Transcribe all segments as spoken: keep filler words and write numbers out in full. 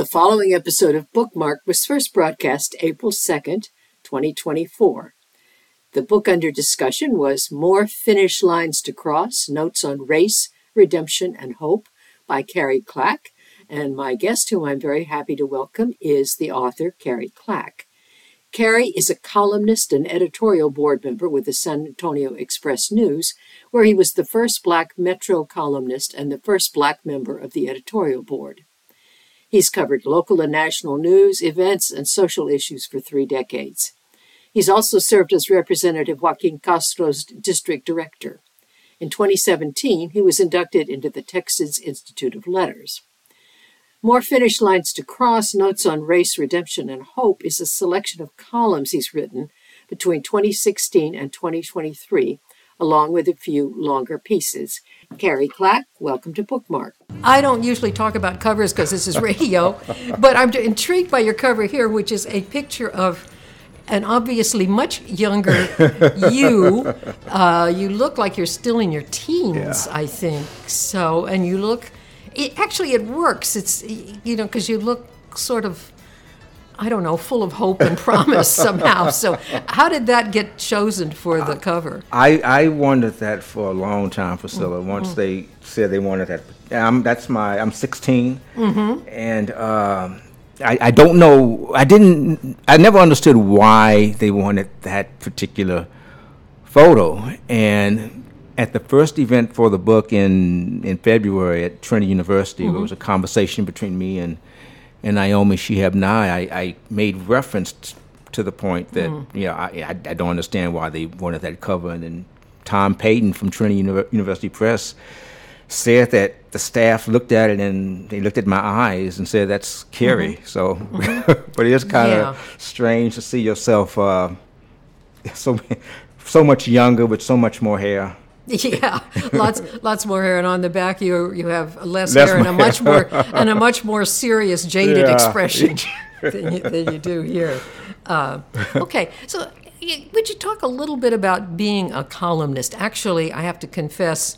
following episode of Bookmark was first broadcast April second, twenty twenty-four. The book under discussion was More Finish Lines to Cross, Notes on Race, Redemption, and Hope by Carrie Clack. And my guest, whom I'm very happy to welcome, is the author, Carrie Clack. Carrie is a columnist and editorial board member with the San Antonio Express News, where he was the first Black Metro columnist and the first Black member of the editorial board. He's covered local and national news, events, and social issues for three decades. He's also served as Representative Joaquin Castro's district director. In twenty seventeen, he was inducted into the Texas Institute of Letters. More Finish Lines to Cross, Notes on Race, Redemption, and Hope is a selection of columns he's written between twenty sixteen and twenty twenty-three, along with a few longer pieces. Carrie Clack, welcome to Bookmark. I don't usually talk about covers because this is radio, but I'm intrigued by your cover here, which is a picture of an obviously much younger you. Uh, you look like you're still in your teens, yeah. I think. So, and you look, it, actually it works. It's, you know, because you look sort of, I don't know, full of hope and promise somehow. So how did that get chosen for the cover? I, I wanted that for a long time, Priscilla. Mm-hmm. Once they said they wanted that. Um, that's my, I'm sixteen. Mm-hmm. And um, I, I don't know, I didn't, I never understood why they wanted that particular photo. And at the first event for the book in, in February at Trinity University, mm-hmm. there was a conversation between me and and Naomi Shihab Nye. I, I made reference t- to the point that, mm. you know, I, I, I don't understand why they wanted that cover. And then Tom Payton from Trinity Uni- University Press said that the staff looked at it and they looked at my eyes and said, that's Carrie. Mm-hmm. So, mm-hmm. But it is kind of yeah. strange to see yourself uh, so so much younger with so much more hair. Yeah, lots lots more hair, and on the back you you have less, less hair and a much more and a much more serious, jaded yeah. expression than, you, than you do here. Uh, okay, so would you talk a little bit about being a columnist? Actually, I have to confess,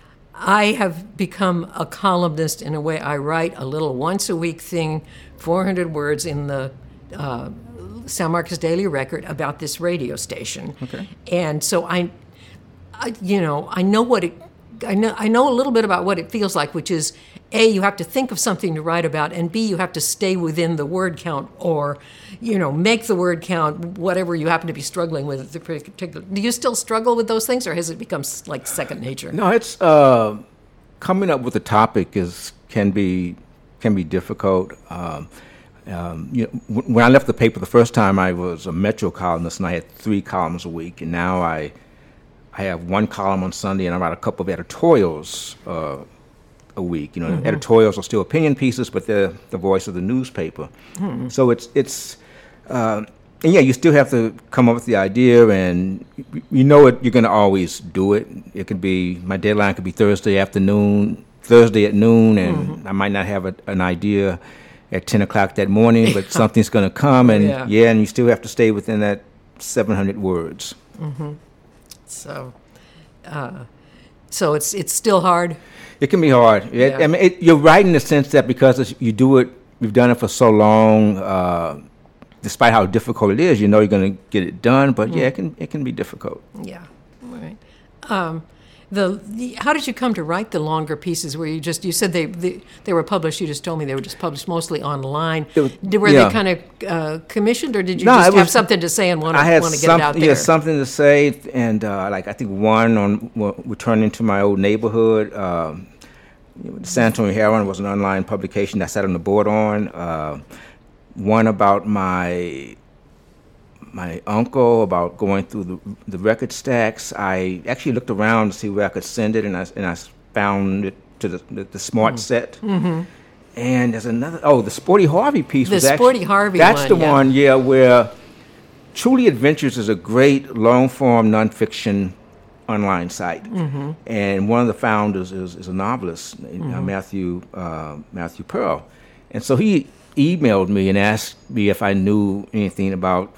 I have become a columnist in a way. I write a little once a week thing, four hundred words in the uh, San Marcos Daily Record about this radio station. Okay, and so I. I, you know, I know what it. I know. I know a little bit about what it feels like, which is, A, you have to think of something to write about, and B, you have to stay within the word count, or, you know, make the word count, whatever you happen to be struggling with at the particular. Do you still struggle with those things, or has it become like second nature? No, it's uh, coming up with a topic is can be can be difficult. Um, um, you know, w- when I left the paper the first time, I was a Metro columnist, and I had three columns a week, and now I. I have one column on Sunday, and I write a couple of editorials uh, a week. You know, mm-hmm. editorials are still opinion pieces, but they're the voice of the newspaper. Mm-hmm. So it's it's, uh, and yeah, you still have to come up with the idea, and you know it. You're going to always do it. It could be my deadline could be Thursday afternoon, Thursday at noon, and mm-hmm. I might not have a, an idea at ten o'clock that morning, but something's going to come, and yeah. yeah, and you still have to stay within that seven hundred words. Mm-hmm. So, uh, so it's it's still hard. It can be hard. It, yeah. I mean, it, you're right in the sense that because it's, you do it, you've done it for so long. Uh, despite how difficult it is, you know you're going to get it done. But mm. yeah, it can it can be difficult. Yeah, right. Um, the, the how did you come to write the longer pieces? Where you just you said they they, they were published. You just told me they were just published mostly online. Was, were yeah. they kind of uh, commissioned, or did you no, just have was, something to say and want to want to get it out there? Yeah, something to say, and uh, like I think one on well, returning to my old neighborhood. Um, the San Antonio Herald was an online publication I sat on the board on. Uh, one about my. my uncle about going through the, the record stacks. I actually looked around to see where I could send it, and I and I found it to the the, the Smart mm. Set. Mm-hmm. And there's another. Oh, the Sporty Harvey piece. The was Sporty actually, Harvey. That's one, the yeah. one, yeah, where Truly Adventures is a great long form nonfiction online site, mm-hmm. and one of the founders is, is a novelist, mm-hmm. uh, Matthew uh, Matthew Pearl, and so he emailed me and asked me if I knew anything about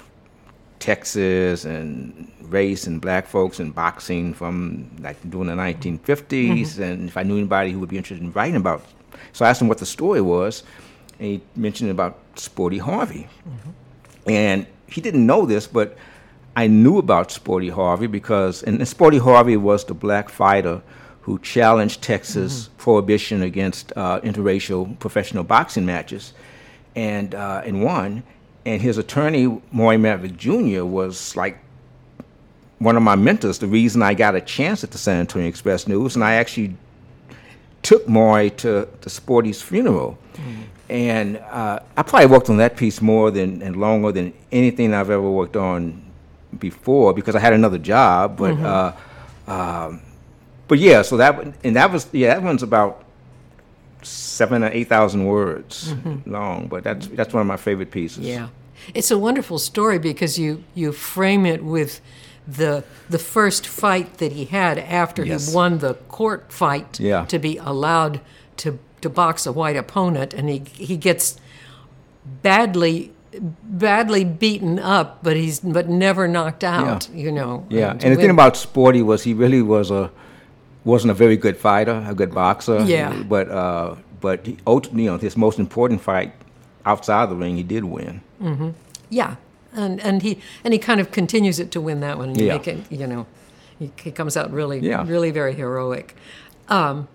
Texas and race and black folks and boxing from like during the nineteen fifties, mm-hmm. and if I knew anybody who would be interested in writing about it. So I asked him what the story was, and he mentioned about Sporty Harvey. Mm-hmm. And he didn't know this, but I knew about Sporty Harvey because, and Sporty Harvey was the black fighter who challenged Texas mm-hmm. prohibition against uh, interracial professional boxing matches, and uh, and won. And his attorney, Maury Maverick Junior, was like one of my mentors. The reason I got a chance at the San Antonio Express News, and I actually took Maury to, to Sporty's funeral. Mm-hmm. And uh, I probably worked on that piece more than and longer than anything I've ever worked on before because I had another job. But mm-hmm. uh, um, but yeah, so that and that was yeah that one's about seven or eight thousand words mm-hmm. long. But that's that's one of my favorite pieces. Yeah, it's a wonderful story because you you frame it with the the first fight that he had after yes. he won the court fight yeah. to be allowed to. to box a white opponent, and he he gets badly badly beaten up, but he's but never knocked out. Yeah. You know. Yeah, and, and the thing about Sporty was he really was a wasn't a very good fighter, a good boxer. Yeah. But uh, but he, you know, his most important fight outside the ring, he did win. Mm-hmm. Yeah, and and he and he kind of continues it to win that one. And you yeah. make it, you know, he, he comes out really yeah. really very heroic. Um,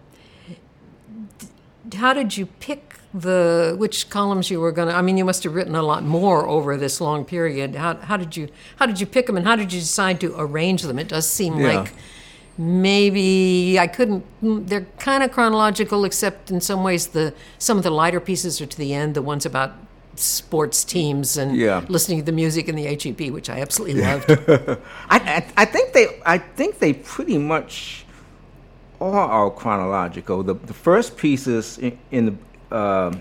How did you pick the which columns you were going to? I mean, you must have written a lot more over this long period. How how did you how did you pick them, and how did you decide to arrange them? It does seem yeah. like maybe I couldn't. They're kind of chronological, except in some ways the some of the lighter pieces are to the end. The ones about sports teams and yeah. listening to the music in the H E B, which I absolutely loved. I, I I think they I think they pretty much. Are all chronological. The the first pieces in, in the, uh,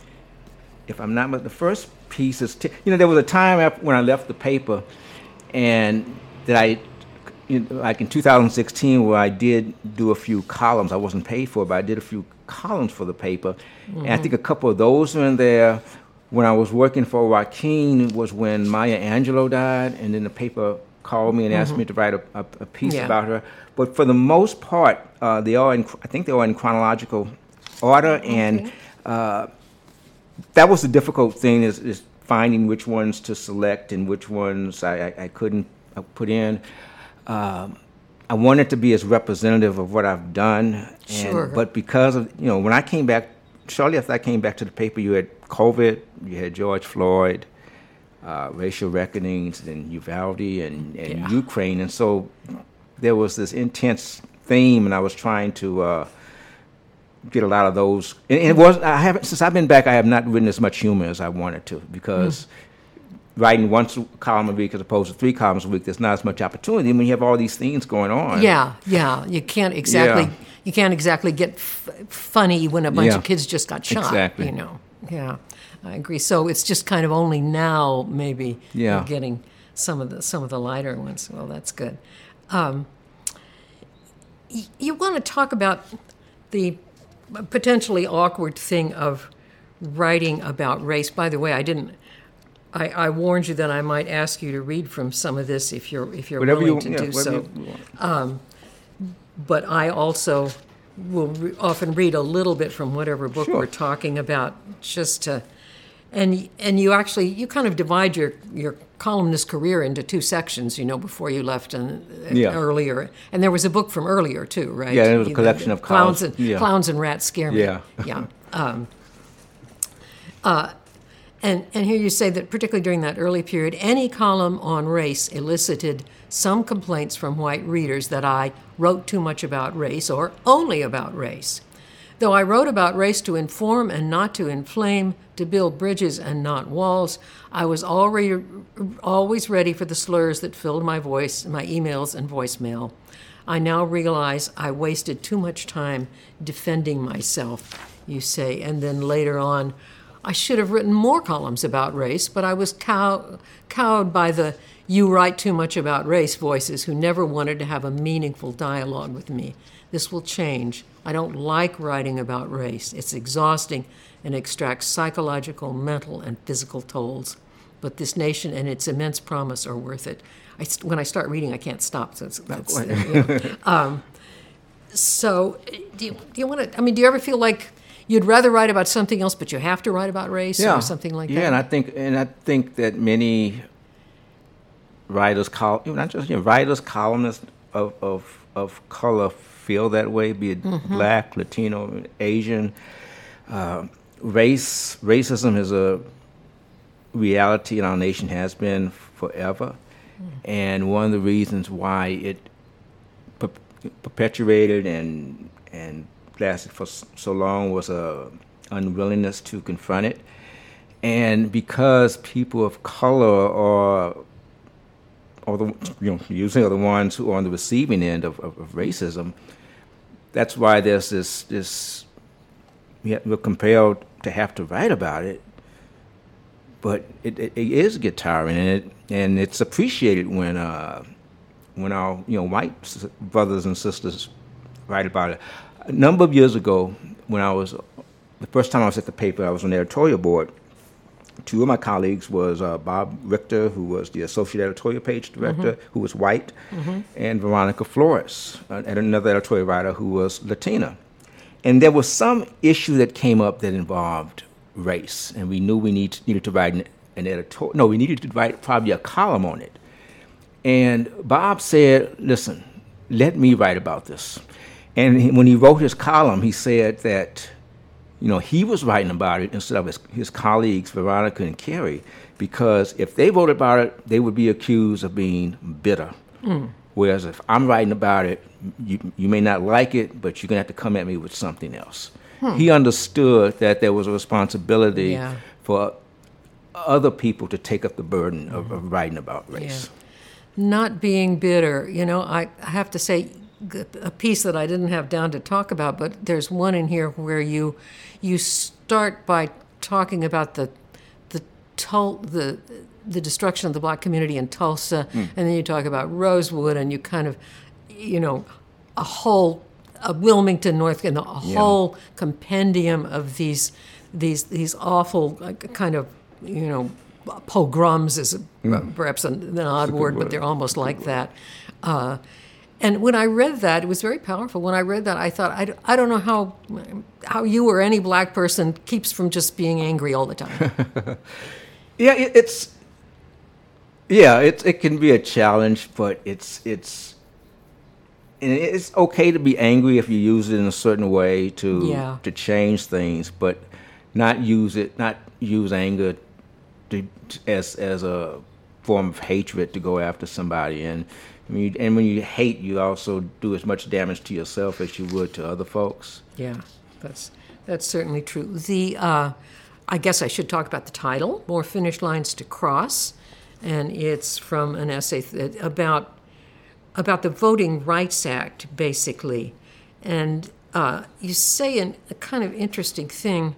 if I'm not, but the first pieces, t- you know, there was a time after, when I left the paper, and that I, you know, like in two thousand sixteen, where I did do a few columns. I wasn't paid for it, but I did a few columns for the paper, mm-hmm. and I think a couple of those are in there. When I was working for Joaquin was when Maya Angelou died, and then the paper called me and mm-hmm. asked me to write a, a, a piece yeah. about her. But for the most part, uh, they are in, I think they are in chronological order, and okay. uh, that was the difficult thing is, is finding which ones to select and which ones I, I, I couldn't put in. Um, I wanted to be as representative of what I've done, and, sure. but because of, you know, when I came back, shortly after I came back to the paper, you had COVID, you had George Floyd, uh, racial reckonings, and Uvalde, and, and yeah. Ukraine, and so there was this intense theme, and I was trying to uh, get a lot of those. And, and it was I haven't since I've been back. I have not written as much humor as I wanted to because mm. writing one column a week as opposed to three columns a week, there's not as much opportunity when you have all these things going on. Yeah, yeah. You can't exactly yeah. you can't exactly get f- funny when a bunch yeah. of kids just got shot. Exactly. You know. Yeah, I agree. So it's just kind of only now maybe yeah. you're getting some of the some of the lighter ones. Well, that's good. Um, y- you want to talk about the potentially awkward thing of writing about race. By the way, I didn't. I, I warned you that I might ask you to read from some of this if you're if you're whatever willing you, to yeah, do so. You um, but I also will re- often read a little bit from whatever book sure. we're talking about, just to. And and you actually you kind of divide your, your columnist career into two sections, you know, before you left and uh, yeah. earlier. And there was a book from earlier too, right? Yeah, it was a collection of clowns columns. and yeah. clowns and rats scare me. Yeah, yeah. Um, uh, and and here you say that particularly during that early period, any column on race elicited some complaints from white readers that I wrote too much about race or only about race. Though I wrote about race to inform and not to inflame, to build bridges and not walls, I was already always ready for the slurs that filled my voice, my emails and voicemail. I now realize I wasted too much time defending myself, you say. And then later on, I should have written more columns about race, but I was cow- cowed by the "you write too much about race" voices who never wanted to have a meaningful dialogue with me. This will change. I don't like writing about race. It's exhausting and extracts psychological, mental, and physical tolls. But this nation and its immense promise are worth it. I, when I start reading, I can't stop. So it's, that's, you know. um, so do you, do you want to, I mean, do you ever feel like you'd rather write about something else, but you have to write about race yeah. or something like yeah, that. Yeah, and I think and I think that many writers, col- not just you know, writers, columnists of, of of color feel that way, be it mm-hmm. Black, Latino, Asian. Uh, race, racism is a reality in our nation, has been forever, mm. and one of the reasons why it per- perpetuated and and lasted for so long was a unwillingness to confront it, and because people of color are, or the you know usually are the ones who are on the receiving end of, of, of racism, that's why there's this this we're compelled to have to write about it. But it, it, it is get tiring, and it and it's appreciated when uh, when our you know white brothers and sisters write about it. A number of years ago, when I was the first time I was at the paper, I was on the editorial board. Two of my colleagues was uh, Bob Richter, who was the associate editorial page director, mm-hmm. who was white, mm-hmm. and Veronica Flores, uh, and another editorial writer who was Latina. And there was some issue that came up that involved race, and we knew we need, needed to write an, an editorial. No, we needed to write probably a column on it. And Bob said, "Listen, let me write about this." And he, when he wrote his column, he said that, you know, he was writing about it instead of his, his colleagues, Veronica and Kerry, because if they wrote about it, they would be accused of being bitter. Mm. Whereas if I'm writing about it, you, you may not like it, but you're going to have to come at me with something else. Hmm. He understood that there was a responsibility yeah. for other people to take up the burden of, of writing about race. Yeah. Not being bitter. You know, I, I have to say, a piece that I didn't have down to talk about, but there's one in here where you you start by talking about the the tul- the the destruction of the black community in Tulsa, mm. and then you talk about Rosewood, and you kind of, you know, a whole a Wilmington, North Carolina, a yeah. whole compendium of these these these awful uh, kind of, you know, pogroms is mm. perhaps an, an odd word, word, but they're almost like that. Uh, and when I read that, it was very powerful. When I read that, I thought, I, I don't know how how you or any black person keeps from just being angry all the time. yeah, it, it's yeah, it it can be a challenge, but it's it's and it's okay to be angry if you use it in a certain way to yeah. to change things, but not use it, not use anger to, to, as as a form of hatred to go after somebody. And when you, and when you hate, you also do as much damage to yourself as you would to other folks. Yeah, that's that's certainly true. The uh, I guess I should talk about the title, More Finish Lines to Cross, and it's from an essay that, about about the Voting Rights Act, basically. And uh, you say an, a kind of interesting thing.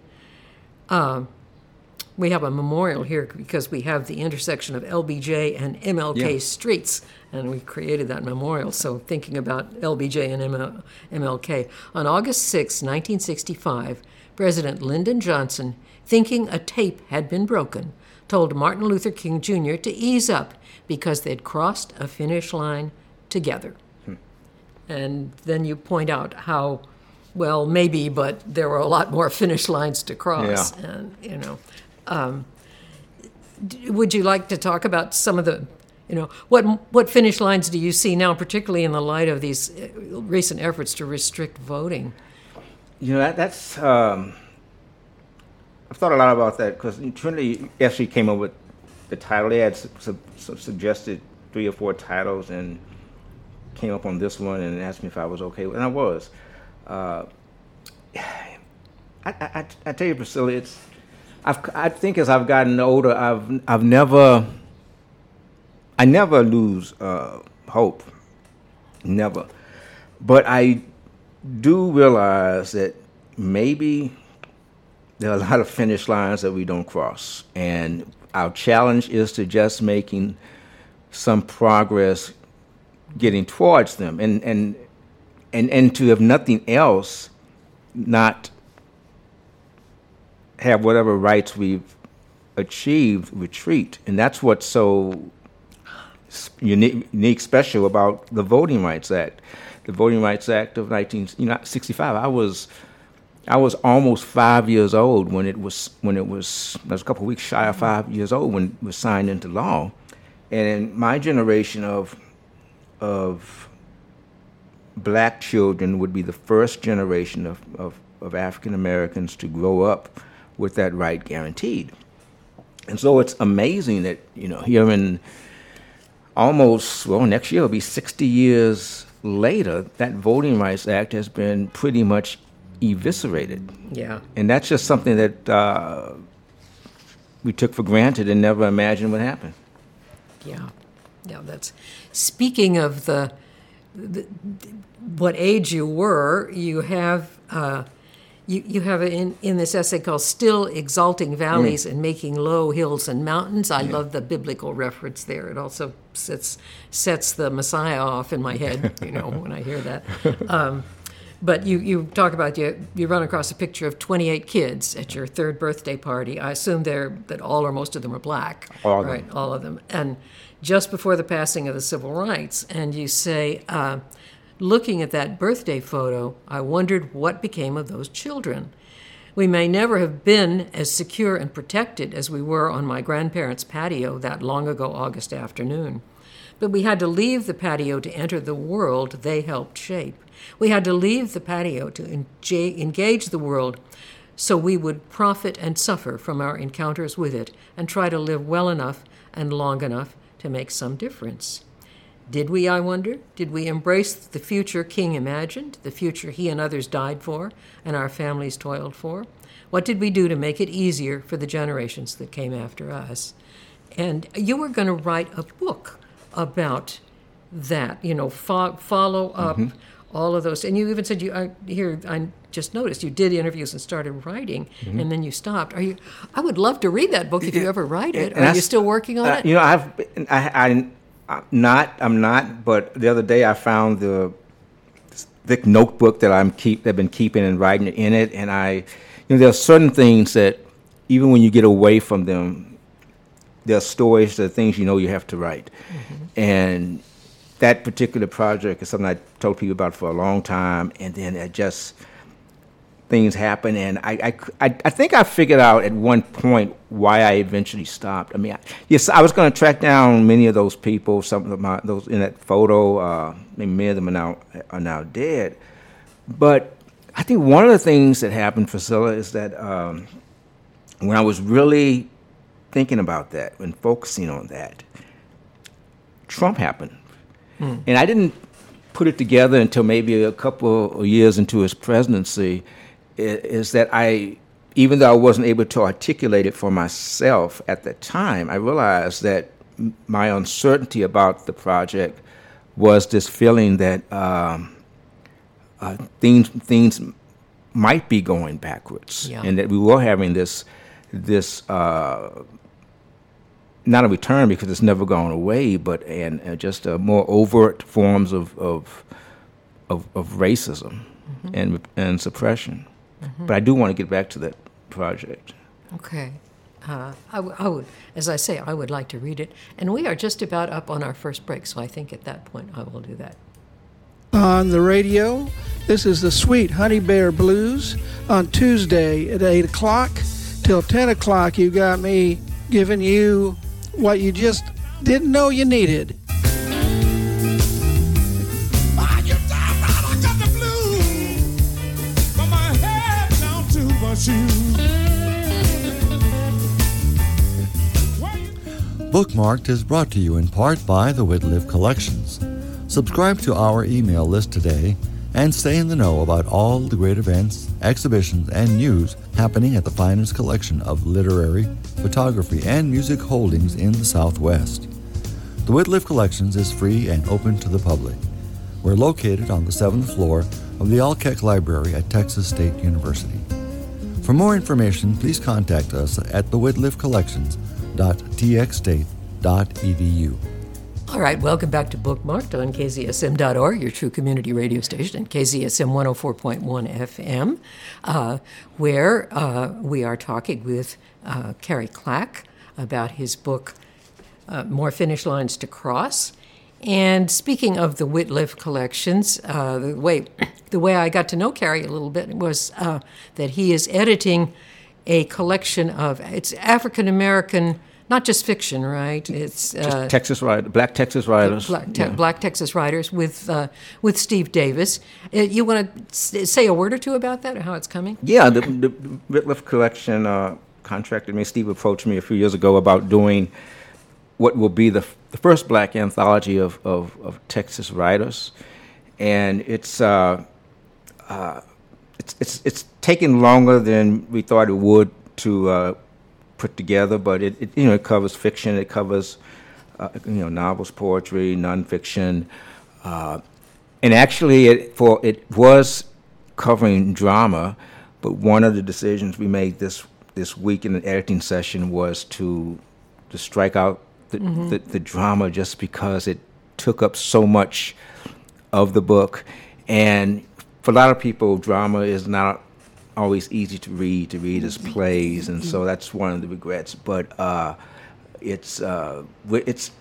Uh, we have a memorial here because we have the intersection of L B J and M L K yeah. streets, and we created that memorial. So thinking about L B J and M L K. On August sixth, nineteen sixty-five, President Lyndon Johnson, thinking a tape had been broken, told Martin Luther King Junior to ease up because they'd crossed a finish line together. Hmm. And then you point out how, well, maybe, but there were a lot more finish lines to cross. Yeah. And, you know, um, d- would you like to talk about some of the, you know, what what finish lines do you see now, particularly in the light of these recent efforts to restrict voting? You know, that, that's, um, I've thought a lot about that because Trinity actually came up with the title. They had su- su- su- suggested three or four titles and came up on this one and asked me if I was okay with it, and I was. Uh, I, I, I tell you, Priscilla, it's. I've, I think as I've gotten older, I've I've never. I never lose uh, hope, never, but I do realize that maybe there are a lot of finish lines that we don't cross, and our challenge is to just making some progress getting towards them, and and and and to, if nothing else, not have whatever rights we've achieved retreat. And that's what's so unique, unique special about the Voting Rights Act. The Voting Rights Act of nineteen sixty-five. I was I was almost five years old when it was when it was I was a couple of weeks shy of five years old when it was signed into law, and in my generation of of black children would be the first generation of, of, of African Americans to grow up with that right guaranteed. And so it's amazing that, you know, here in almost, well, next year will be sixty years later, that Voting Rights Act has been pretty much eviscerated. Yeah. And that's just something that uh, we took for granted and never imagined would happen. Yeah. Yeah, that's, speaking of the, the what age you were, you have uh, you you have in in this essay called "Still Exalting Valleys mm. and Making Low Hills and Mountains." I yeah. love the biblical reference there. It also sets sets the Messiah off in my head, you know, when I hear that. Um, but you, you talk about you you run across a picture of twenty-eight kids at your third birthday party. I assume they're that all or most of them are black, all right? Them. All of them, and just before the passing of the civil rights, and you say. Uh, Looking at that birthday photo, I wondered what became of those children. We may never have been as secure and protected as we were on my grandparents' patio that long ago August afternoon. But we had to leave the patio to enter the world they helped shape. We had to leave the patio to engage the world so we would profit and suffer from our encounters with it and try to live well enough and long enough to make some difference. Did we, I wonder? Did we embrace the future King imagined, the future he and others died for, and our families toiled for? What did we do to make it easier for the generations that came after us? And you were going to write a book about that, you know, fo- follow up mm-hmm. all of those. And you even said, you I, here, I just noticed you did interviews and started writing, mm-hmm. and then you stopped. Are you? I would love to read that book if yeah. you ever write it. And Are you still working on uh, it? You know, I've I, I I'm not, I'm not, but the other day I found the thick notebook that I'm keep, that I've been keeping and writing in it, and I, you know, there are certain things that even when you get away from them, there are stories, there are things you know you have to write. Mm-hmm. And that particular project is something I told people about for a long time, and then it just, things happen, and I, I, I think I figured out at one point why I eventually stopped. I mean, I, yes, I was going to track down many of those people. Some of my those in that photo, uh, maybe many of them are now are now dead. But I think one of the things that happened, Priscilla, is that um, when I was really thinking about that, when focusing on that, Trump happened, mm. and I didn't put it together until maybe a couple of years into his presidency. Is that I, even though I wasn't able to articulate it for myself at the time, I realized that m- my uncertainty about the project was this feeling that um, uh, things things might be going backwards, yeah. and that we were having this this uh, not a return because it's never gone away, but and uh, just uh, more overt forms of of of, of racism mm-hmm. and and suppression. Mm-hmm. But I do want to get back to that project. Okay. Uh, I, w- I would, as I say, I would like to read it. And we are just about up on our first break, so I think at that point I will do that. On the radio, this is the Sweet Honey Bear Blues on Tuesday at eight o'clock. Till ten o'clock, you got me giving you what you just didn't know you needed. Bookmarked is brought to you in part by the Whitliff Collections. Subscribe to our email list today and stay in the know about all the great events, exhibitions, and news happening at the finest collection of literary, photography, and music holdings in the Southwest. The Whitliff Collections is free and open to the public. We're located on the seventh floor of the Alkeck Library at Texas State University. For more information, please contact us at the whitliff collections dot t x state dot e d u. All right, welcome back to Bookmarked on K Z S M dot org, your true community radio station, and K Z S M one oh four point one F M, uh, where uh, we are talking with uh, Cary Clack about his book, uh, More Finish Lines to Cross. And speaking of the Whitliff Collections, uh, the way the way I got to know Carrie a little bit was uh, that he is editing a collection of, it's African-American, not just fiction, right? It's uh, Texas writers, Black Texas writers. Black, te- yeah. Black Texas writers with uh, with Steve Davis. Uh, you want to say a word or two about that, or how it's coming? Yeah, the, the Whitliff Collection uh, contracted me. Steve approached me a few years ago about doing what will be the, the first Black anthology of, of, of Texas writers, and it's uh, uh, it's it's it's taken longer than we thought it would to. Uh, put together, but it, it you know it covers fiction, it covers uh, you know novels, poetry, nonfiction, uh, and actually it for it was covering drama, but one of the decisions we made this this week in the editing session was to to strike out the, mm-hmm. the, the drama just because it took up so much of the book, and for a lot of people, drama is not always easy to read, to read as plays, and so that's one of the regrets. But uh, it's uh, it's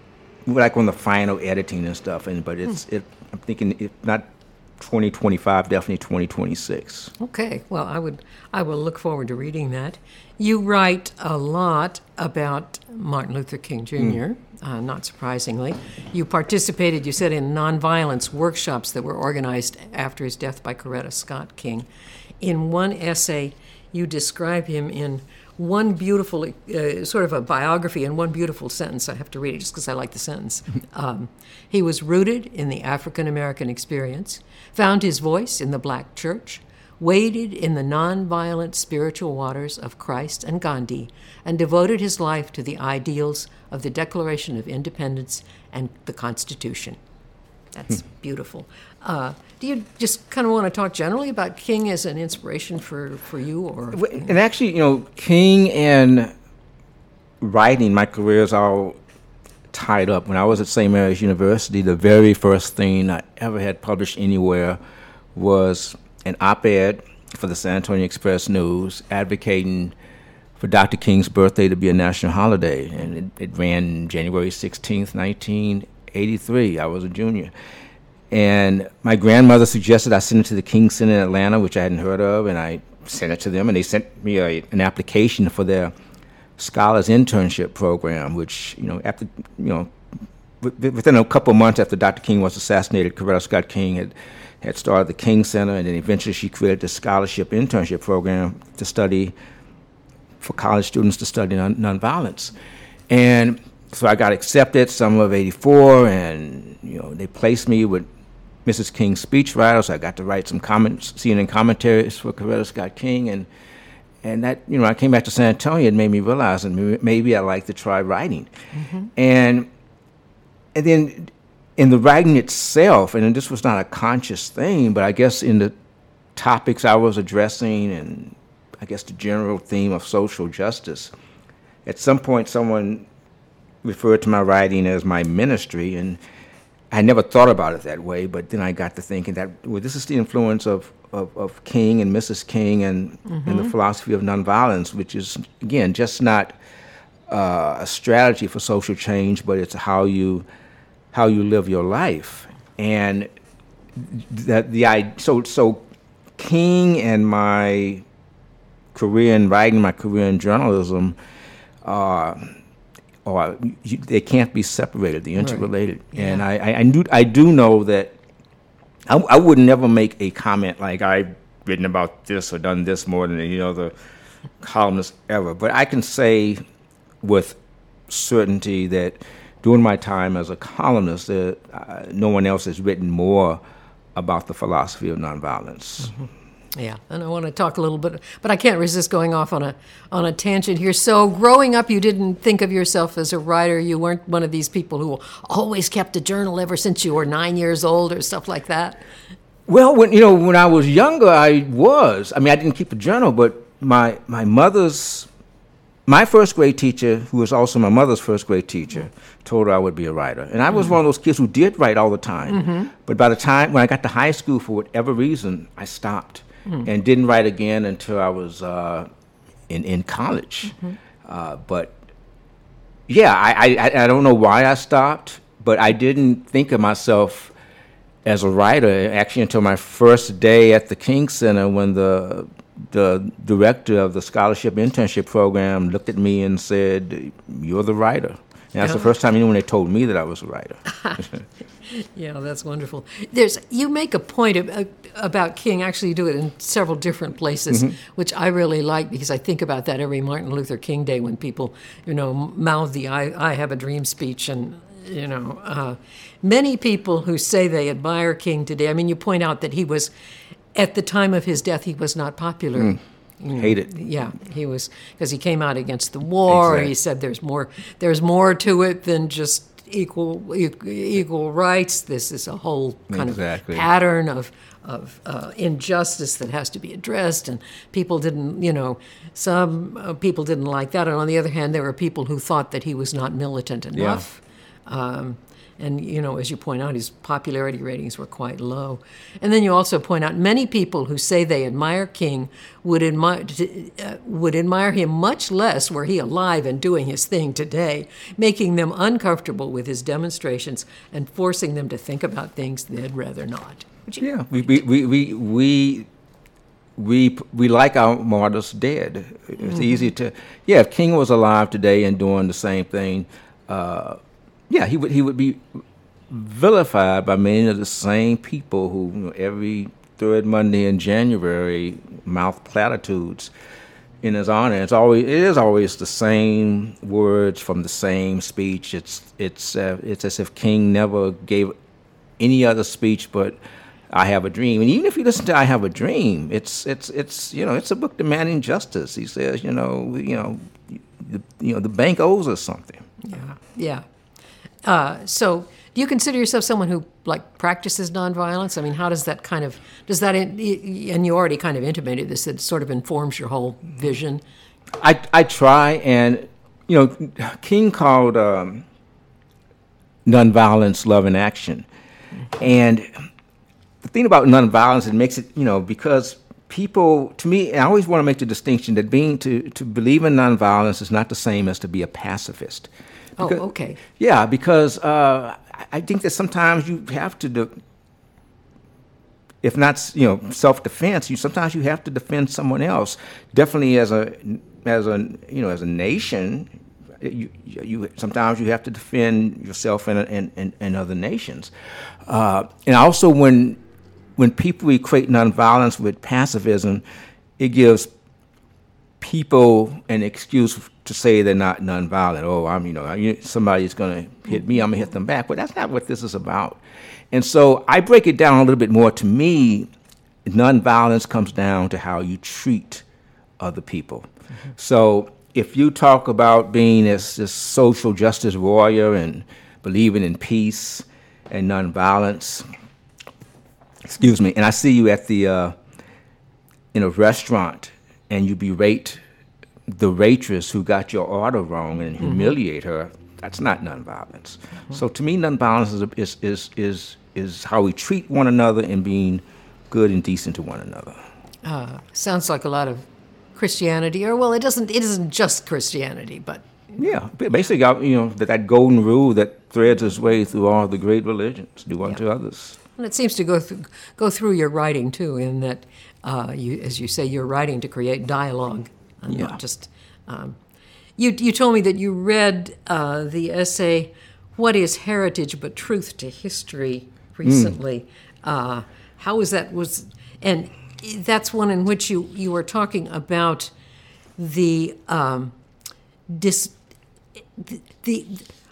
like on the final editing and stuff, and but it's it. I'm thinking if not twenty twenty-five, definitely twenty twenty-six. Okay, well, I would I will look forward to reading that. You write a lot about Martin Luther King Junior, mm. uh, not surprisingly. You participated, you said, in nonviolence workshops that were organized after his death by Coretta Scott King. In one essay, you describe him in one beautiful, uh, sort of a biography in one beautiful sentence. I have to read it just because I like the sentence. Um, he was rooted in the African-American experience, found his voice in the Black church, waded in the nonviolent spiritual waters of Christ and Gandhi, and devoted his life to the ideals of the Declaration of Independence and the Constitution. That's hmm. beautiful. Uh, do you just kind of want to talk generally about King as an inspiration for, for you? Or And actually, you know, King and writing, my career is all tied up. When I was at Saint Mary's University, the very first thing I ever had published anywhere was an op-ed for the San Antonio Express News advocating for Doctor King's birthday to be a national holiday. And it, it ran January sixteenth, nineteen eighty-three. I was a junior. And my grandmother suggested I send it to the King Center in Atlanta, which I hadn't heard of, and I sent it to them, and they sent me a, an application for their Scholars Internship Program, which, you know, after, you know, within a couple of months after Doctor King was assassinated, Coretta Scott King had, had started the King Center, and then eventually she created the Scholarship Internship Program to study, for college students to study non- nonviolence. And so I got accepted summer of eighty-four, and, you know, they placed me with Missus King's speechwriter, so I got to write some comments, C N N commentaries for Coretta Scott King, and and that, you know, I came back to San Antonio, it made me realize that maybe, maybe I'd like to try writing. Mm-hmm. And and then in the writing itself, and this was not a conscious thing, but I guess in the topics I was addressing, and I guess the general theme of social justice, at some point someone referred to my writing as my ministry, and I never thought about it that way, but then I got to thinking that, well, this is the influence of, of, of King and Missus King and, mm-hmm. and the philosophy of nonviolence, which is, again, just not uh, a strategy for social change, but it's how you how you live your life. And that the I so so King and my career in writing, my career in journalism, uh, or you, they can't be separated. They're interrelated. Right. Yeah. And I, I, I, do, I do know that I, I would never make a comment like I've written about this or done this more than any other columnist ever. But I can say with certainty that during my time as a columnist, uh, uh, no one else has written more about the philosophy of nonviolence. Mm-hmm. Yeah, and I want to talk a little bit, but I can't resist going off on a on a tangent here. So growing up, you didn't think of yourself as a writer. You weren't one of these people who always kept a journal ever since you were nine years old or stuff like that? Well, when you know, when I was younger, I was. I mean, I didn't keep a journal, but my my mother's, my first grade teacher, who was also my mother's first grade teacher, told her I would be a writer. And I was mm-hmm. one of those kids who did write all the time. Mm-hmm. But by the time, when I got to high school, for whatever reason, I stopped. Mm-hmm. And didn't write again until I was uh, in in college. Mm-hmm. Uh, but yeah, I, I I don't know why I stopped, but I didn't think of myself as a writer, actually until my first day at the King Center, when the the director of the scholarship internship program looked at me and said, "You're the writer." And that's Yeah. the first time anyone had told me that I was a writer. Yeah, that's wonderful. There's you make a point of, uh, about King. Actually, you do it in several different places, Mm-hmm. which I really like because I think about that every Martin Luther King Day when people, you know, mouth the "I, I have a dream" speech, and you know, uh, many people who say they admire King today. I mean, you point out that he was, at the time of his death, he was not popular. Mm. Hated. Yeah, he was, because he came out against the war. Exactly. He said there's more, there's more to it than just equal equal, equal rights. This is a whole kind Exactly. of pattern of of uh, injustice that has to be addressed. And people didn't, you know, some uh, people didn't like that. And on the other hand, there were people who thought that he was not militant enough. Um, and, you know, as you point out, his popularity ratings were quite low. And then you also point out many people who say they admire King would admire, uh, would admire him much less were he alive and doing his thing today, making them uncomfortable with his demonstrations and forcing them to think about things they'd rather not. Would you- Yeah, we we we we we we, we like our martyrs dead. It's Mm-hmm. easy to yeah. If King was alive today and doing the same thing, uh, yeah, he would he would be vilified by many of the same people who, you know, every third Monday in January mouth platitudes in his honor. It's always it is always the same words from the same speech. It's it's uh, it's as if King never gave any other speech but I Have a Dream. And even if you listen to I Have a Dream, it's it's it's you know it's a book demanding justice. He says, you know you know the, you know the bank owes us something. Yeah, yeah. Uh, so, do you consider yourself someone who like practices nonviolence? I mean, how does that kind of does that? In, and you already kind of intimated this. It sort of informs your whole vision. I I try, and you know, King called um, nonviolence love in action, and the thing about nonviolence, it makes it, you know, because people, to me, I always want to make the distinction that being to to believe in nonviolence is not the same as to be a pacifist. Because, oh, okay. Yeah, because uh, I think that sometimes you have to, de- if not, you know, self-defense, you sometimes you have to defend someone else. Definitely, as a as a you know as a nation, you you sometimes you have to defend yourself and and, and, and other nations, uh, and also when when people equate nonviolence with pacifism, it gives people an excuse to say they're not nonviolent. Oh, I'm, you know, somebody's going to hit me, I'm going to hit them back. But that's not what this is about. And so I break it down a little bit more. To me, nonviolence comes down to how you treat other people. Mm-hmm. So if you talk about being this, this social justice warrior and believing in peace and nonviolence, excuse me, and I see you at the uh, in a restaurant and you berate the waitress who got your order wrong and humiliate mm-hmm. her, that's not nonviolence. Mm-hmm. So to me, nonviolence is, is is is is how we treat one another and being good and decent to one another. Uh, sounds like a lot of Christianity, or well, it doesn't. It isn't just Christianity, but yeah, basically, you know, that, that golden rule that threads its way through all the great religions: do unto yeah. others. And it seems to go through go through your writing too, in that uh, you, as you say, you're writing to create dialogue. And yeah. not just um, you. You told me that you read uh, the essay "What is Heritage but Truth to History" recently. Mm. Uh, how was that? Was and that's one in which you, you were talking about the um, dis, the, the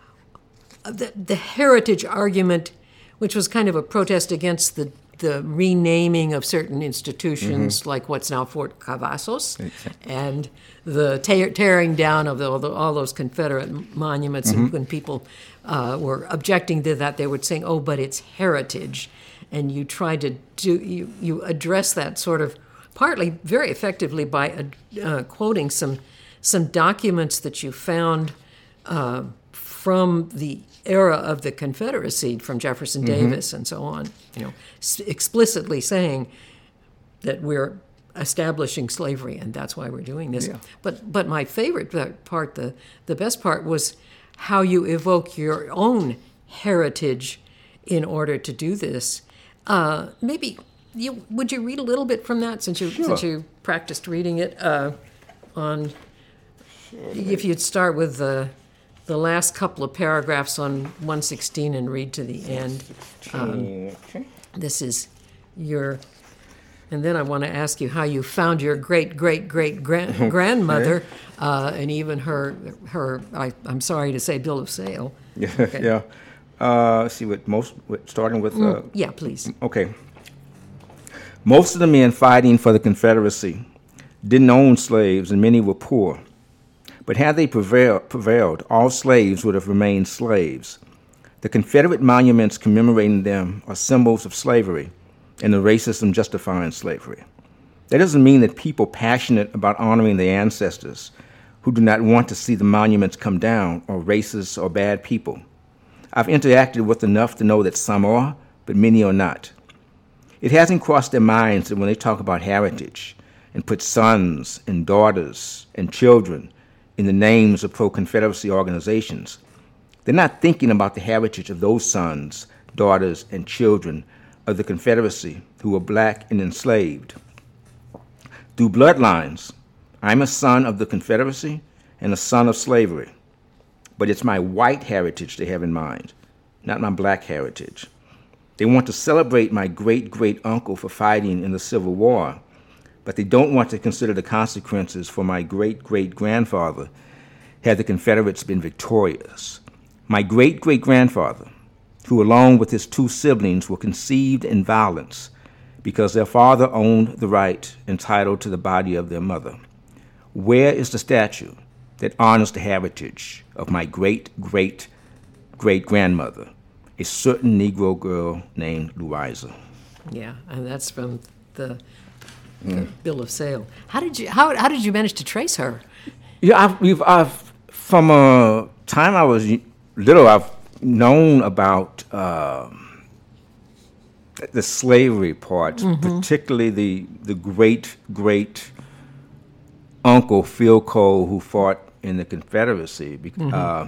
the the heritage argument, which was kind of a protest against the. the renaming of certain institutions, mm-hmm. like what's now Fort Cavazos, exactly. and the tear, tearing down of the, all, the, all those Confederate monuments. Mm-hmm. And when people uh, were objecting to that, they were saying, "Oh, but it's heritage," and you tried to do you you address that sort of partly very effectively by uh, quoting some some documents that you found uh, from the era of the Confederacy, from Jefferson mm-hmm. Davis and so on, you know, s- explicitly saying that we're establishing slavery and that's why we're doing this. Yeah. But but my favorite part, the the best part, was how you evoke your own heritage in order to do this. Uh, maybe you would you read a little bit from that since you Sure. since you practiced reading it uh, on. If you'd start with the the last couple of paragraphs on one sixteen and read to the end. Um, Okay. this is your, and then I want to ask you how you found your great great great grand, grandmother, uh, and even her her. I, I'm sorry to say, bill of sale. Yeah. Okay. Yeah. Uh, let's see what most what, starting with. Uh, Yeah, please. Okay. Most of the men fighting for the Confederacy didn't own slaves, and many were poor. But had they prevailed, prevailed, all slaves would have remained slaves. The Confederate monuments commemorating them are symbols of slavery and the racism justifying slavery. That doesn't mean that people passionate about honoring their ancestors who do not want to see the monuments come down are racist or bad people. I've interacted with enough to know that some are, but many are not. It hasn't crossed their minds that when they talk about heritage and put sons and daughters and children in the names of pro-Confederacy organizations, they're not thinking about the heritage of those sons, daughters, and children of the Confederacy who were black and enslaved. Through bloodlines, I'm a son of the Confederacy and a son of slavery. But it's my white heritage they have in mind, not my black heritage. They want to celebrate my great-great-uncle for fighting in the Civil War, but they don't want to consider the consequences for my great-great-grandfather had the Confederates been victorious. My great-great-grandfather, who along with his two siblings were conceived in violence because their father owned the right and title to the body of their mother. Where is the statue that honors the heritage of my great-great-great-grandmother, a certain Negro girl named Louisa? Yeah, and that's from the, the bill of sale. How did you how how did you manage to trace her? Yeah, I've, we've, I've from a time I was little, I've known about uh, the slavery part, mm-hmm. particularly the the great great uncle Phil Cole who fought in the Confederacy. Mm-hmm. Uh,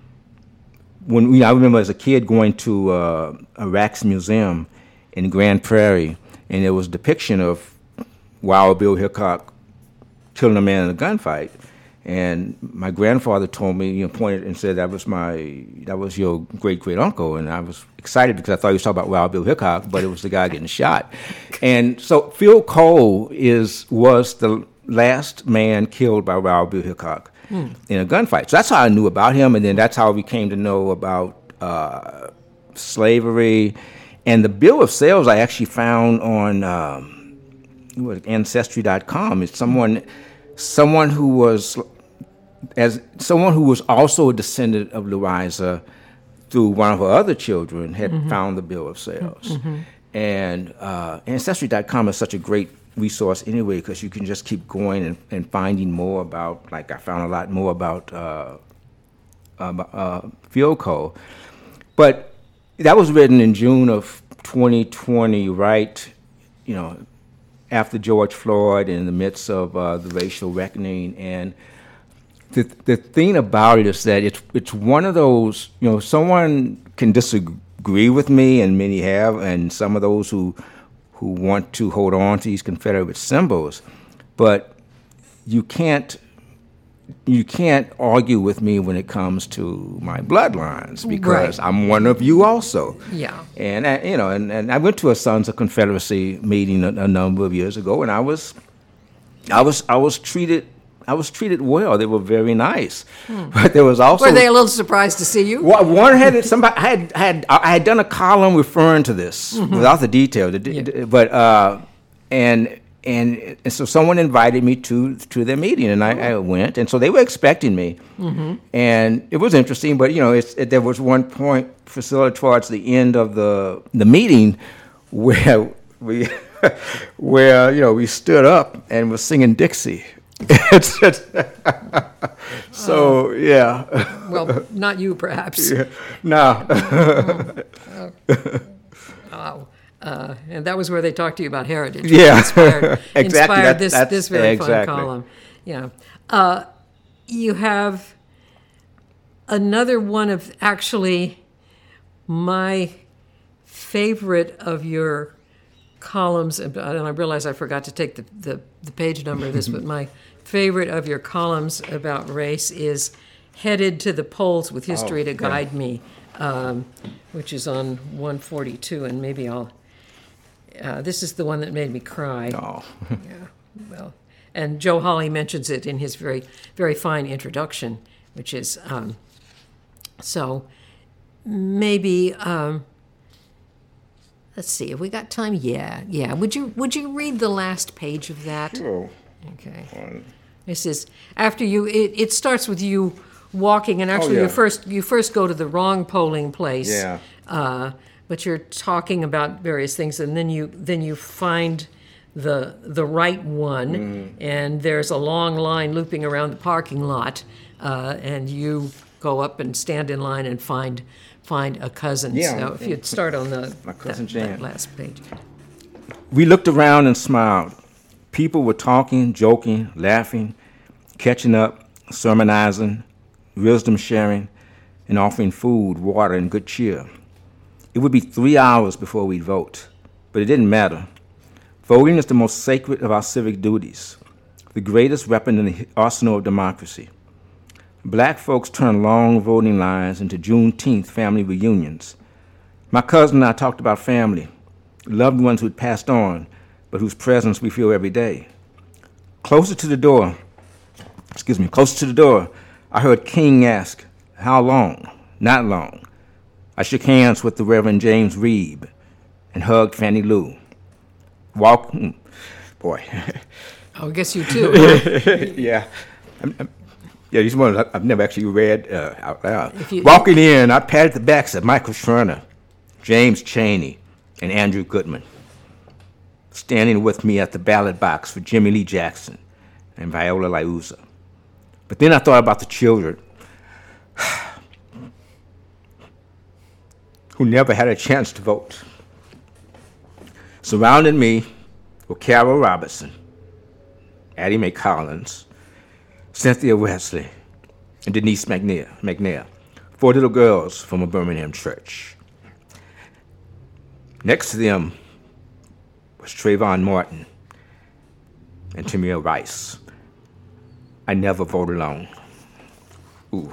when we, I remember as a kid going to uh, a Rax Museum in Grand Prairie, and there was a depiction of Wild Bill Hickok killing a man in a gunfight. And my grandfather told me, you know, pointed and said that was my, that was your great great uncle, and I was excited because I thought he was talking about Wild Bill Hickok, but it was the guy getting shot. And so Phil Cole is was the last man killed by Wild Bill Hickok hmm. in a gunfight. So that's how I knew about him, and then that's how we came to know about uh, slavery. And the bill of sales I actually found on um, Ancestry dot com. It's someone someone who was. As someone who was also a descendant of Louisa through one of her other children had mm-hmm. found the bill of sales. Mm-hmm. And uh, Ancestry dot com is such a great resource anyway because you can just keep going and, and finding more about, like I found a lot more about uh, uh, uh, Phil Cole. But that was written in June of twenty twenty, right, you know, after George Floyd and in the midst of uh, the racial reckoning. And The the thing about it is that it's it's one of those, you know, someone can disagree with me, and many have, and some of those who who want to hold on to these Confederate symbols, but you can't you can't argue with me when it comes to my bloodlines because right. I'm one of you also. Yeah. And I, you know, and, and I went to a Sons of Confederacy meeting a, a number of years ago, and I was I was I was treated. I was treated well. They were very nice, hmm. but there was also. Were they a little surprised to see you? Well, one had somebody. I had, had I had done a column referring to this mm-hmm. without the detail, the, yeah. but uh, and and and so someone invited me to to their meeting, and I, I went, and so they were expecting me, mm-hmm. and it was interesting. But you know, it's, it, there was one point, Priscilla, towards the end of the the meeting, where we where you know we stood up and were singing Dixie. it's, it's so uh, yeah. Well, not you, perhaps. Yeah. No. oh. Oh. Uh, and that was where they talked to you about heritage. Yeah, inspired, exactly. Inspired that, this that's, this very exactly. fun column. Yeah. Uh, you have another one of actually my favorite of your columns, and I realize I forgot to take the, the, the page number of this, but my favorite of your columns about race is Headed to the Polls with History oh, to Guide yeah. Me, um, which is on one forty-two, and maybe I'll, uh, this is the one that made me cry. Oh. yeah, well, and Joe Hawley mentions it in his very, very fine introduction, which is, um, so maybe, um, let's see, have we got time? Yeah, yeah. Would you would you read the last page of that? Sure. Okay. Fine. This is after you. It, it starts with you walking, and actually, oh, yeah. you first you first go to the wrong polling place. Yeah. Uh, but you're talking about various things, and then you then you find the the right one, mm. and there's a long line looping around the parking lot, uh, and you go up and stand in line and find find a cousin. Yeah. So if you'd start on the my cousin that, Jan. that last page. We looked around and smiled. People were talking, joking, laughing, catching up, sermonizing, wisdom sharing, and offering food, water, and good cheer. It would be three hours before we'd vote, but it didn't matter. Voting is the most sacred of our civic duties, the greatest weapon in the arsenal of democracy. Black folks turn long voting lines into Juneteenth family reunions. My cousin and I talked about family, loved ones who'd passed on, but whose presence we feel every day. Closer to the door, excuse me, closer to the door, I heard King ask, how long? Not long. I shook hands with the Reverend James Reeb and hugged Fannie Lou. Walk, boy. Oh, I guess you too. Huh? yeah. I'm, I'm, yeah, these ones I've never actually read uh, out loud. You, Walking in, I patted the backs of Michael Sherner, James Chaney, and Andrew Goodman, standing with me at the ballot box for Jimmy Lee Jackson and Viola Liuzzo. But then I thought about the children who never had a chance to vote. Surrounding me were Carol Robertson, Addie Mae Collins, Cynthia Wesley, and Denise McNair, McNair, four little girls from a Birmingham church. Next to them was Trayvon Martin and Tamir Rice. I never vote alone. Ooh.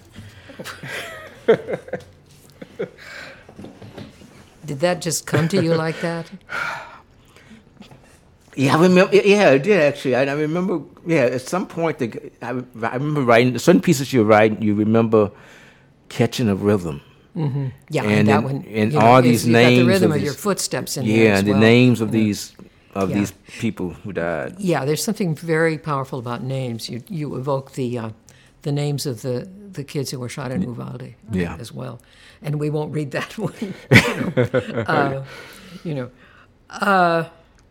Did that just come to you like that? Yeah, I remember. Yeah, it did actually. I, I remember. Yeah, at some point, the, I, I remember writing certain pieces you're writing. You remember catching a rhythm. Mm-hmm. Yeah, and, and that in, one. And you all know, these you names. Got the rhythm of, of these, your footsteps in yeah, there as and the well. names of yeah. these of yeah. these people who died. Yeah, there's something very powerful about names. You you evoke the uh, the names of the, the kids who were shot in Uvalde yeah. as well, and we won't read that one. you know. Uh, you know. Uh,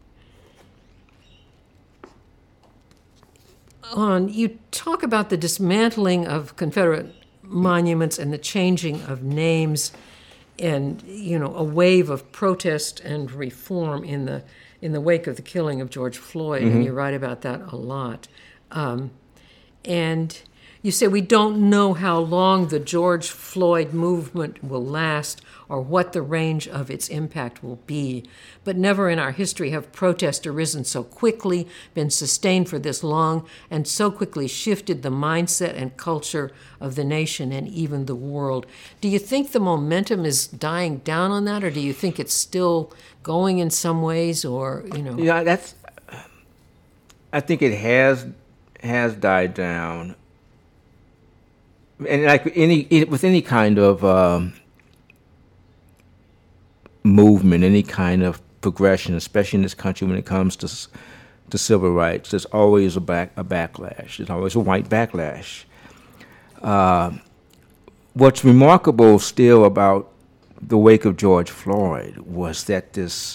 on you talk about the dismantling of Confederate monuments and the changing of names, and you know a wave of protest and reform in the in the wake of the killing of George Floyd, mm-hmm. and you write about that a lot. Um, and you say we don't know how long the George Floyd movement will last or what the range of its impact will be, but never in our history have protests arisen so quickly, been sustained for this long, and so quickly shifted the mindset and culture of the nation and even the world. Do you think the momentum is dying down on that, or do you think it's still going in some ways, or, you know? Yeah, that's, I think it has has died down. And like any, with any kind of um, movement, any kind of progression, especially in this country when it comes to to civil rights, there's always a back a backlash. There's always a white backlash. Uh, what's remarkable still about the wake of George Floyd was that this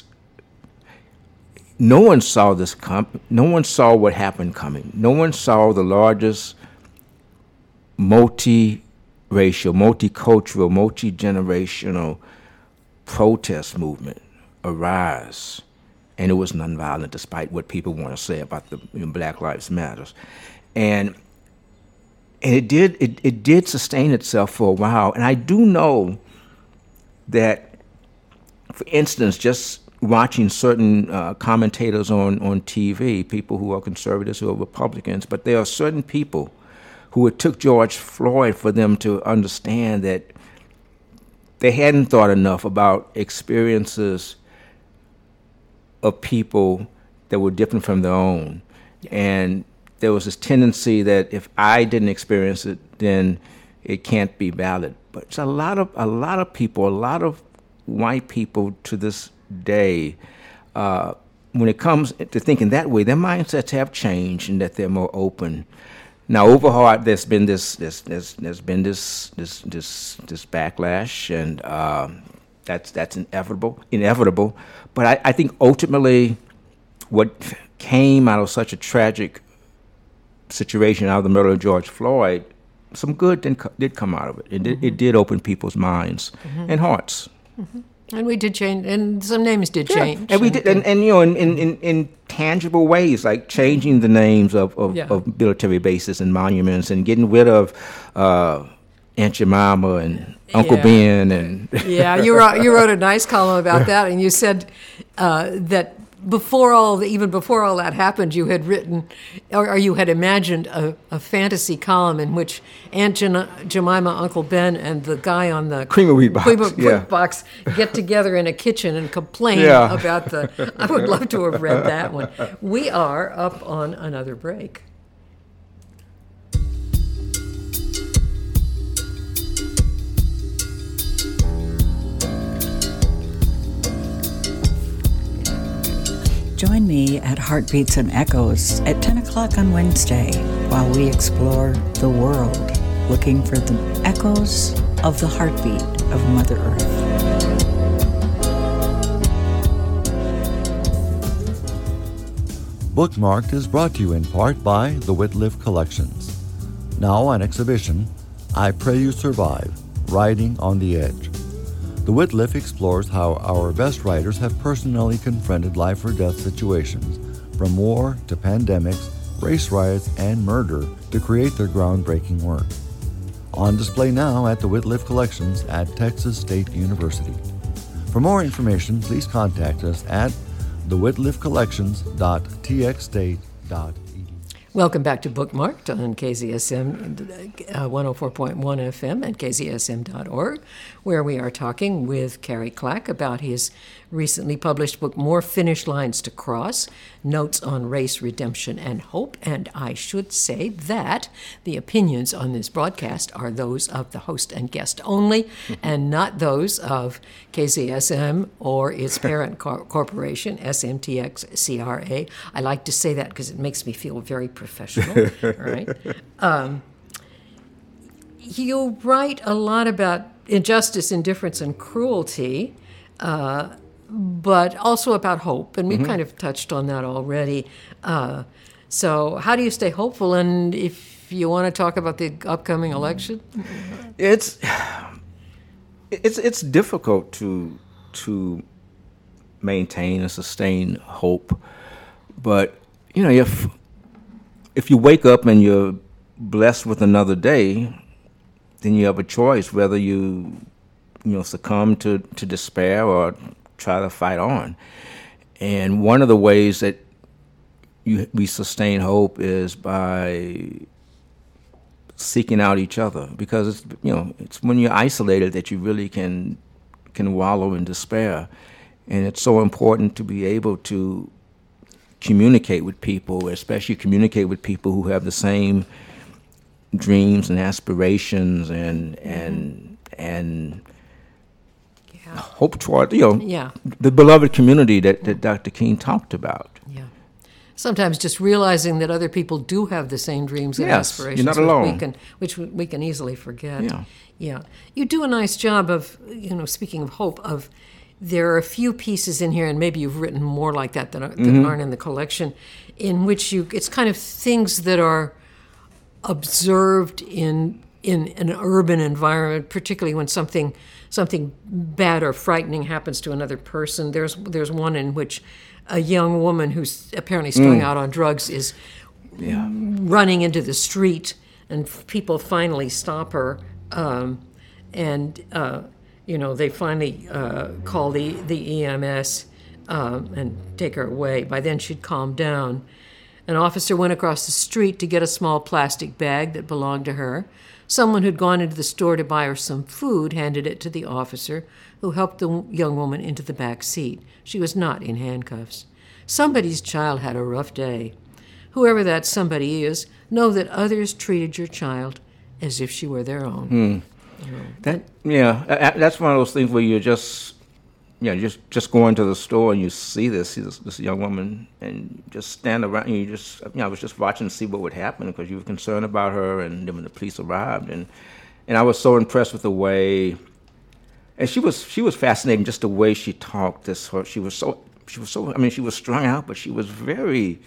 no one saw this com- no one saw what happened coming. No one saw the largest multi-racial, multicultural, multi-generational protest movement arise, and it was nonviolent, despite what people want to say about the you know, Black Lives Matters, and and it did it, it did sustain itself for a while. And I do know that for instance, just watching certain uh, commentators on, on T V, people who are conservatives, who are Republicans, but there are certain people who it took George Floyd for them to understand that they hadn't thought enough about experiences of people that were different from their own. And there was this tendency that if I didn't experience it, then it can't be valid. But it's a lot of a lot of people, a lot of white people to this day, uh, when it comes to thinking that way, their mindsets have changed and that they're more open. Now, overall, there's been this, this, this there's been this, this, this, this backlash, and uh, that's that's inevitable, inevitable. But I, I think ultimately, what came out of such a tragic situation, out of the murder of George Floyd, some good did, did come out of it. It, mm-hmm. it did open people's minds mm-hmm. and hearts. Mm-hmm. And we did change, and some names did change. Yeah, and we did, and, and you know, in, in, in, in tangible ways, like changing the names of, of, yeah. of military bases and monuments, and getting rid of uh, Aunt Jemima and Uncle yeah. Ben, and yeah, you wrote you wrote a nice column about that, and you said uh, that before all, the, even before all that happened, you had written, or, or you had imagined a, a fantasy column in which Aunt Jen- Jemima, Uncle Ben, and the guy on the cream of wheat box, cream of yeah. wheat box get together in a kitchen and complain yeah. about the. I would love to have read that one. We are up on another break. Join me at Heartbeats and Echoes at ten o'clock on Wednesday while we explore the world, looking for the echoes of the heartbeat of Mother Earth. Bookmarked is brought to you in part by the Wycliffe Collections. Now on exhibition, I Pray You Survive, Riding on the Edge. The Wycliffe explores how our best writers have personally confronted life or death situations, from war to pandemics, race riots, and murder, to create their groundbreaking work. On display now at the Wycliffe Collections at Texas State University. For more information, please contact us at the wycliffe collections dot t x state dot e d u. Welcome back to Bookmarked on K Z S M uh, one oh four point one F M and k z s m dot org, where we are talking with Cary Clack about his recently published book, More Finish Lines to Cross, Notes on Race, Redemption, and Hope. And I should say that the opinions on this broadcast are those of the host and guest only, and not those of K Z S M or its parent cor- corporation, S M T X C R A. I like to say that because it makes me feel very professional. Right? Um, you write a lot about injustice, indifference, and cruelty, uh, but also about hope, and we've mm-hmm. kind of touched on that already. Uh, so how do you stay hopeful? And if you want to talk about the upcoming election? It's it's it's difficult to to maintain and sustain hope, but you know, if if you wake up and you're blessed with another day, then you have a choice whether you you know succumb to, to despair or try to fight on. And one of the ways that you, we sustain hope is by seeking out each other, because it's you know it's when you're isolated that you really can can wallow in despair, and it's so important to be able to communicate with people, especially communicate with people who have the same dreams and aspirations and and and yeah. hope toward you know yeah. the beloved community that, that Doctor King talked about. Yeah. Sometimes just realizing that other people do have the same dreams and yes, aspirations, you're not alone. Which we can, which we can easily forget. Yeah. Yeah. You do a nice job of, you know, speaking of hope, of there are a few pieces in here, and maybe you've written more like that that, are, that mm-hmm. aren't in the collection, in which you, it's kind of things that are observed in in an urban environment, particularly when something something bad or frightening happens to another person. There's there's one in which a young woman who's apparently strung mm. out on drugs is yeah. running into the street, and people finally stop her, um, and uh, you know, they finally uh, call the, the E M S um, and take her away. By then she'd calmed down. An officer went across the street to get a small plastic bag that belonged to her. Someone who'd gone into the store to buy her some food handed it to the officer, who helped the young woman into the back seat. She was not in handcuffs. Somebody's child had a rough day. Whoever that somebody is, know that others treated your child as if she were their own. Mm. You know, that yeah, that's one of those things where you're just, you know, just just going to the store and you see this this, this young woman and you just stand around and you just, you know, I was just watching to see what would happen because you were concerned about her, and then when the police arrived, and and I was so impressed with the way, and she was she was fascinating, just the way she talked. This her, she was so she was so I mean she was strung out, but she was very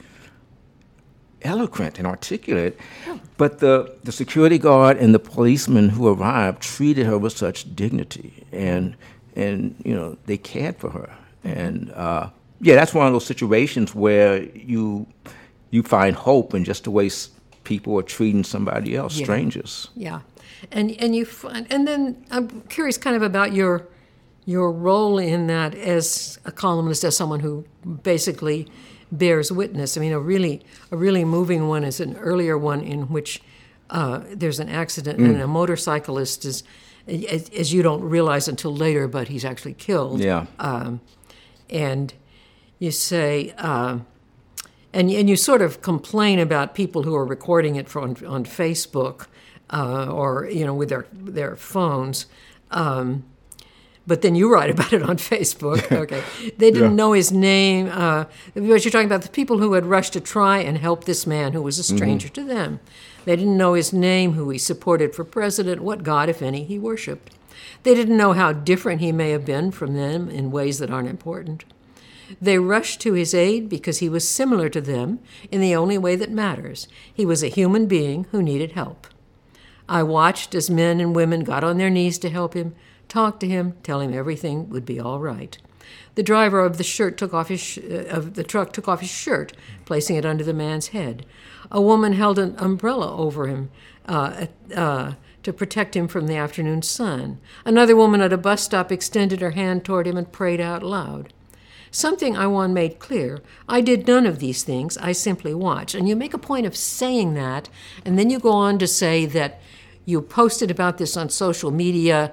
eloquent and articulate. But the, the security guard and the policeman who arrived treated her with such dignity, and and you know they cared for her. And uh, yeah, that's one of those situations where you you find hope in just the way people are treating somebody else, yeah. strangers. Yeah, and and you find, and then I'm curious, kind of about your your role in that as a columnist, as someone who basically bears witness. I mean, a really a really moving one is an earlier one in which uh, there's an accident mm. and a motorcyclist is, as, as you don't realize until later, but he's actually killed. Yeah. Um, and you say, uh, and and you sort of complain about people who are recording it on on Facebook uh, or you know with their their phones. Um, But then you write about it on Facebook. Okay, they didn't yeah. know his name. Uh, but you're talking about the people who had rushed to try and help this man who was a stranger mm-hmm. to them. They didn't know his name, who he supported for president, what God, if any, he worshipped. They didn't know how different he may have been from them in ways that aren't important. They rushed to his aid because he was similar to them in the only way that matters. He was a human being who needed help. I watched as men and women got on their knees to help him, talk to him, tell him everything would be all right. The driver of the shirt took off his sh- uh, of the truck took off his shirt, placing it under the man's head. A woman held an umbrella over him uh, uh, to protect him from the afternoon sun. Another woman at a bus stop extended her hand toward him and prayed out loud. Something I want made clear, I did none of these things, I simply watched. And you make a point of saying that, and then you go on to say that you posted about this on social media,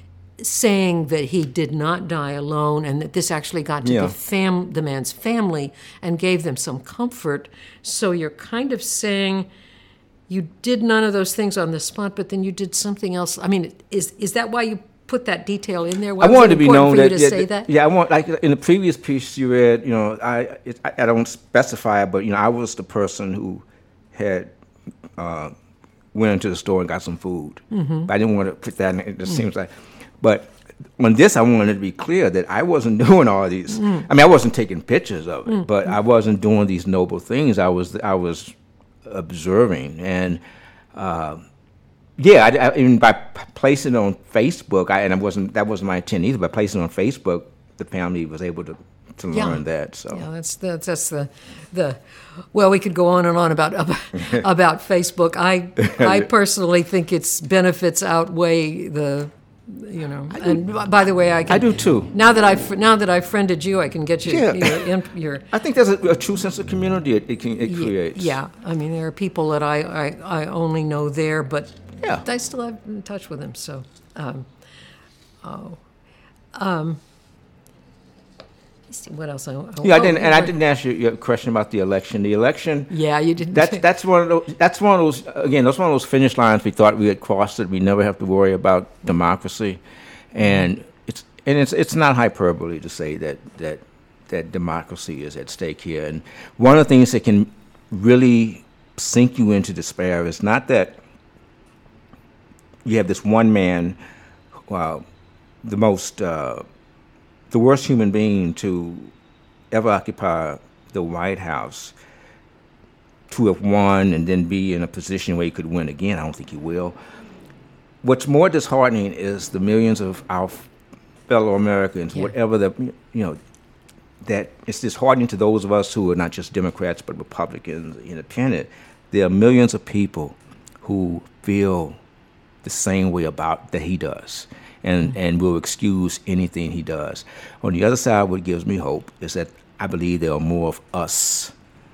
saying that he did not die alone and that this actually got to yeah. the fam- the man's family and gave them some comfort. So you're kind of saying you did none of those things on the spot, but then you did something else. I mean, is is that why you put that detail in there? Why I wanted to be known for that, you to yeah, say that? Yeah, I want, like in the previous piece you read, you know, I it, I don't specify it, but you know, I was the person who had uh, went into the store and got some food. Mm-hmm. But I didn't want to put that in. It just mm. seems like. But on this, I wanted to be clear that I wasn't doing all these. Mm. I mean, I wasn't taking pictures of it, mm. but I wasn't doing these noble things. I was, I was observing, and uh, yeah, I, I, even by p- placing it on Facebook, I, and I wasn't. That wasn't my intent either. By placing it on Facebook, the family was able to to yeah. learn that. So yeah, that's that's that's the the. Well, we could go on and on about about, about Facebook. I I personally think its benefits outweigh the. You know, and by the way, I can, I do too. Now that I've now that I've friended you, I can get you. Yeah. Your, in, your, I think there's a, a true sense of community it, it, can, it creates. Yeah, I mean, there are people that I, I, I only know there, but yeah. I still have in touch with them. So, um, oh, um, let's see what else I. I yeah, I oh, didn't, and oh, I didn't ask you your question about the election. The election. Yeah, you didn't. That's that's one of those. That's one of those. Again, that's one of those finish lines we thought we had crossed. That we never have to worry about democracy, and it's and it's it's not hyperbole to say that that that democracy is at stake here. And one of the things that can really sink you into despair is not that you have this one man, uh, the most. Uh, the worst human being to ever occupy the White House, to have won and then be in a position where he could win again. I don't think he will. What's more disheartening is the millions of our fellow Americans, yeah. whatever the, you know, that it's disheartening to those of us who are not just Democrats but Republicans, independent. There are millions of people who feel the same way about that he does. and, mm-hmm. and will excuse anything he does. On the other side, what gives me hope is that I believe there are more of us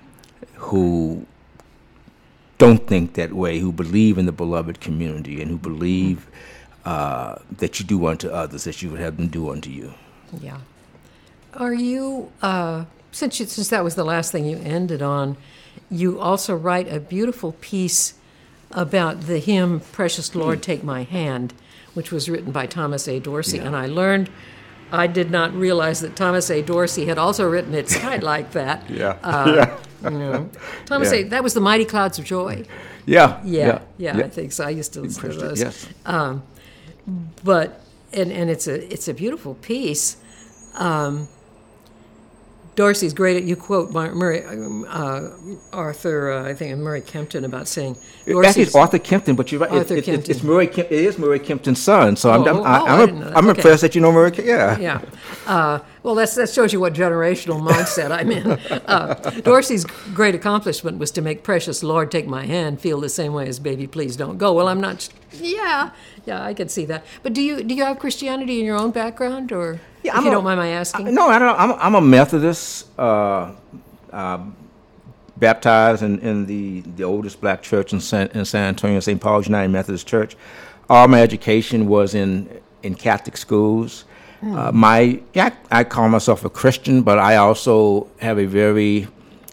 who don't think that way, who believe in the beloved community, and who believe uh, that you do unto others that you would have them do unto you. Yeah. Are you, uh, since you, since that was the last thing you ended on, you also write a beautiful piece about the hymn "Precious Lord, Take My Hand," which was written by Thomas A. Dorsey, yeah. and I learned. I did not realize that Thomas A. Dorsey had also written it quite like that. Yeah. Uh, yeah. You know, Thomas yeah. A. That was the Mighty Clouds of Joy. Yeah. Yeah. Yeah. yeah. yeah I think so. I used to listen to those. Yes. Um, but and and it's a it's a beautiful piece. Um, Dorsey's great at, you quote Murray, uh, Arthur, uh, I think, and Murray Kempton about saying. Actually, it's Arthur Kempton, but you're right. Arthur it, it, Kempton. It's Murray. It is Murray Kempton's son. So oh, I'm, I'm, oh, I'm, I I'm, didn't know that. I'm okay. impressed that you know Murray. Yeah. Yeah. Uh, well, that's, that shows you what generational mindset I'm in. Uh, Dorsey's great accomplishment was to make "Precious Lord, Take My Hand" feel the same way as "Baby, Please Don't Go." Well, I'm not. Yeah, yeah, I can see that. But do you do you have Christianity in your own background, or yeah, if I'm you a, don't mind my asking? I, no, I don't. I'm, I'm a Methodist. Uh, uh, baptized in, in the, the oldest black church in San, in San Antonio, Saint Paul's United Methodist Church. All my education was in, in Catholic schools. Mm. Uh, my yeah, I, I call myself a Christian, but I also have a very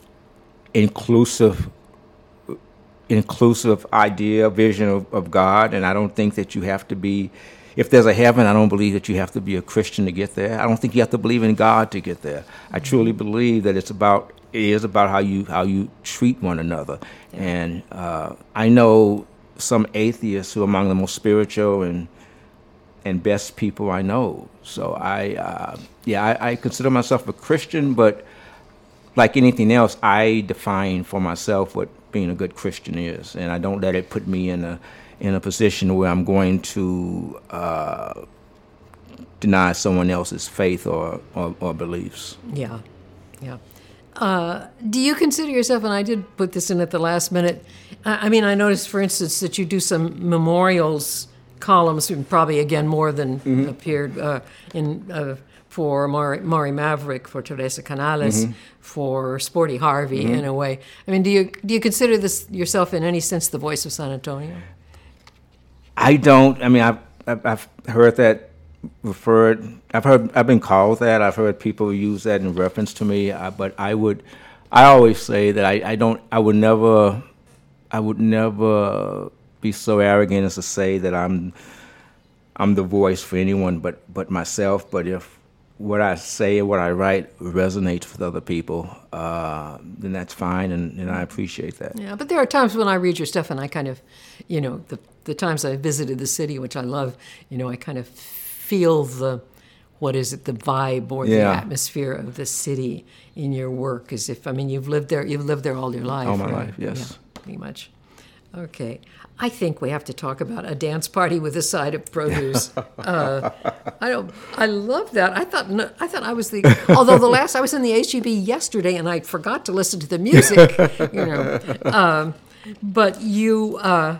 inclusive inclusive idea, vision of, of God, and I don't think that you have to be, if there's a heaven, I don't believe that you have to be a Christian to get there. I don't think you have to believe in God to get there. I truly believe that it's about It is about how you how you treat one another, yeah. and uh, I know some atheists who are among the most spiritual and and best people I know. So I uh, yeah I, I consider myself a Christian, but like anything else, I define for myself what being a good Christian is, and I don't let it put me in a in a position where I'm going to uh, deny someone else's faith or, or, or beliefs. Yeah, yeah. Uh, do you consider yourself, and I did put this in at the last minute, I, I mean, I noticed, for instance, that you do some memorials columns, and probably, again, more than mm-hmm. appeared uh, in uh, for Maury, Maury Maverick, for Teresa Canales, mm-hmm. for Sporty Harvey, mm-hmm. in a way. I mean, do you do you consider this yourself, in any sense, the voice of San Antonio? I don't. I mean, I've, I've, I've heard that referred. I've heard. I've been called that. I've heard people use that in reference to me. Uh, but I would. I always say that I, I don't. I would never. I would never be so arrogant as to say that I'm. I'm the voice for anyone but but myself. But if what I say and what I write resonates with other people, uh, then that's fine, and, and I appreciate that. Yeah, but there are times when I read your stuff and I kind of, you know, the the times I visited the city, which I love, you know, I kind of feel the, what is it, the vibe or yeah. the atmosphere of the city in your work, as if, I mean, you've lived there, you've lived there all your life. All my right? life, yes. Yeah, pretty much. Okay. I think we have to talk about a dance party with a side of produce. uh, I don't. I love that. I thought. No, I thought I was the. Although the last I was in the H E B yesterday, and I forgot to listen to the music. You know, um, but you uh,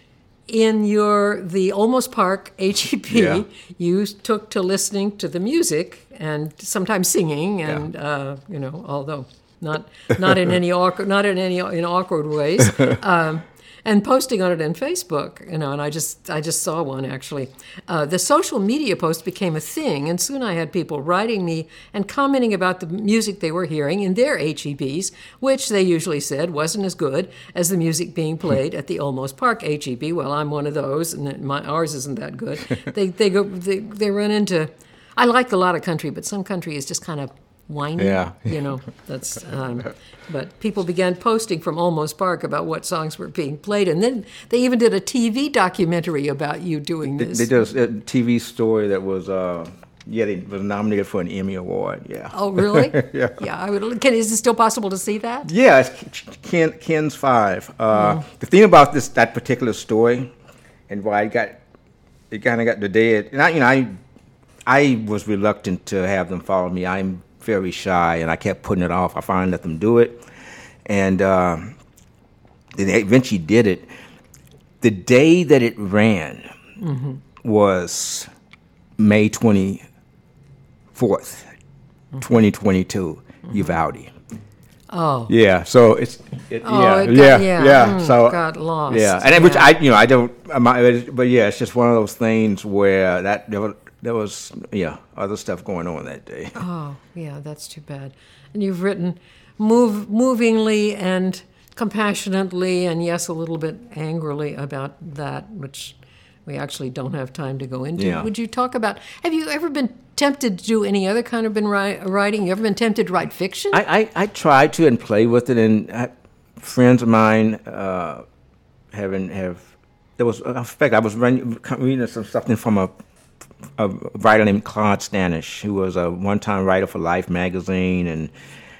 in your the Olmos Park H E B, yeah. you took to listening to the music and sometimes singing, and yeah. uh, you know, although not not in any awkward not in any in awkward ways. Um, And posting on it on Facebook, you know, and I just I just saw one actually. Uh, the social media post became a thing, and soon I had people writing me and commenting about the music they were hearing in their H E Bs, which they usually said wasn't as good as the music being played at the Olmos Park H E B. Well, I'm one of those, and my, ours isn't that good. They they go they, they run into. I like a lot of country, but some country is just kind of whiny. Yeah. You know, that's. Um, But people began posting from Olmos Park about what songs were being played, and then they even did a T V documentary about you doing this. They, they did a T V story that was, uh, yeah, they was nominated for an Emmy Award. Yeah. Oh, really? yeah. Yeah. I would. Can, is it still possible to see that? Yeah, it's Ken, Ken's Five. Uh, mm. The thing about this that particular story, and why it got it kind of got the dead. And I, you know, I I was reluctant to have them follow me. I'm very shy, and I kept putting it off. I finally let them do it, and uh, they eventually did it. The day that it ran mm-hmm. was May twenty-fourth, twenty twenty-two, mm-hmm. Uvalde. Oh. Yeah, so it's, it, oh, yeah, it got, yeah, yeah, yeah. Mm, so got lost. Yeah, and yeah. which I, you know, I don't, but yeah, it's just one of those things where that there was, there was, yeah, other stuff going on that day. Oh, yeah, that's too bad. And you've written move, movingly and compassionately, and yes, a little bit angrily about that, which we actually don't have time to go into. Yeah. Would you talk about, have you ever been tempted to do any other kind of been ri- writing? You ever been tempted to write fiction? I, I, I tried to and play with it, and I, friends of mine uh, having have there was in fact I was reading, reading some something from a, a writer named Claude Stanish, who was a one-time writer for Life magazine and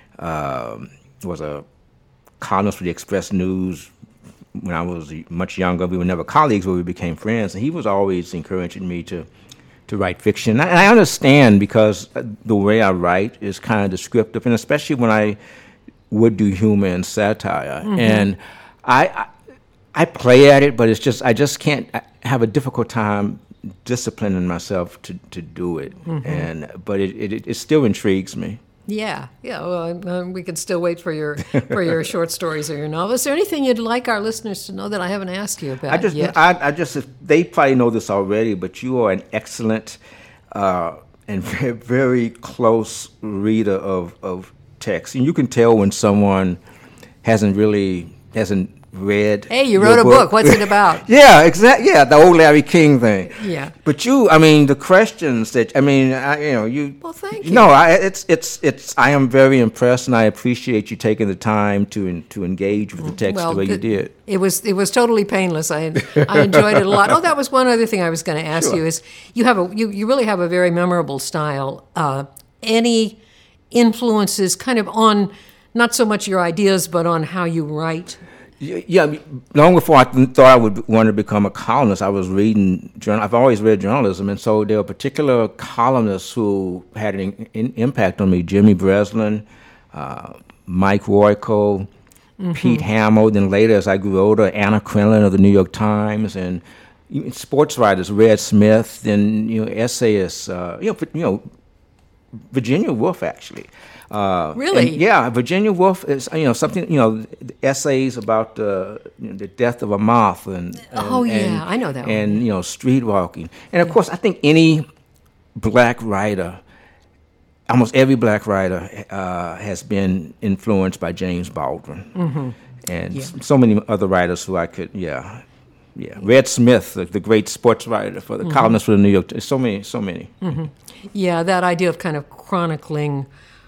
uh, was a columnist for the Express News. When I was much younger, we were never colleagues, but we became friends, and he was always encouraging me to. to write fiction. And I understand, because the way I write is kind of descriptive, and especially when I would do humor and satire. Mm-hmm. And I, I I play at it, but it's just, I just can't, I have a difficult time disciplining myself to, to do it. Mm-hmm. And but it, it it still intrigues me. Yeah, yeah. Well, um, we can still wait for your for your short stories or your novels. Is there anything you'd like our listeners to know that I haven't asked you about I just, yet? I, I just, they probably know this already, but you are an excellent uh, and very, very close reader of of text, and you can tell when someone hasn't really hasn't read. Hey, you wrote a book. book. What's it about? yeah, exactly. Yeah, the old Larry King thing. Yeah. But you, I mean, the questions that I mean, I, you know, you. Well, thank you. No, I, it's it's it's. I am very impressed, and I appreciate you taking the time to to engage with the text well, the way the, you did. It was it was totally painless. I I enjoyed it a lot. Oh, that was one other thing I was going to ask Sure. you is you have a you, you really have a very memorable style. Uh, any influences, kind of on not so much your ideas, but on how you write. Yeah, long before I th- thought I would want to become a columnist, I was reading journal. I've always read journalism, and so there were particular columnists who had an in- impact on me. Jimmy Breslin, uh, Mike Royko, mm-hmm. Pete Hamill. Then later, as I grew older, Anna Quinlan of the New York Times, and sports writers, Red Smith, and you know essayists, uh, you know, you know, Virginia Woolf actually. Uh, really? And, yeah, Virginia Woolf is, you know, something, you know, essays about uh, you know, the death of a moth and, and oh yeah, and, I know that one. and you know, street walking, and of course, I think any black writer, almost every black writer, uh, has been influenced by James Baldwin, mm-hmm. and yeah. so many other writers who I could, yeah. Yeah, Red Smith, the, the great sports writer for the mm-hmm. columnist for the New York Times. So many, so many. Mm-hmm. Yeah, that idea of kind of chronicling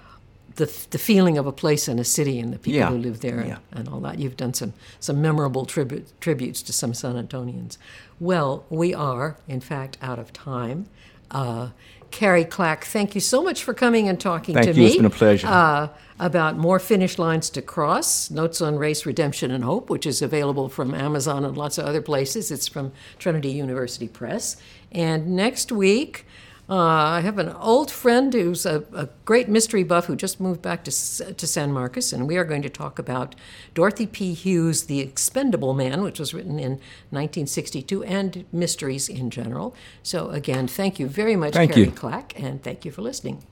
the the feeling of a place in a city and the people yeah. who live there and, yeah. and all that. You've done some some memorable tribute, tributes to some San Antonians. Well, we are, in fact, out of time. Uh, Carrie Clack, thank you so much for coming and talking thank to you. me. It's been a pleasure. Uh, about More Finish Lines to Cross, Notes on Race, Redemption, and Hope, which is available from Amazon and lots of other places. It's from Trinity University Press. And next week, uh, I have an old friend who's a, a great mystery buff who just moved back to, to San Marcos, and we are going to talk about Dorothy P. Hughes' The Expendable Man, which was written in nineteen sixty-two, and mysteries in general. So again, thank you very much, thank Carrie you. Clack, and thank you for listening.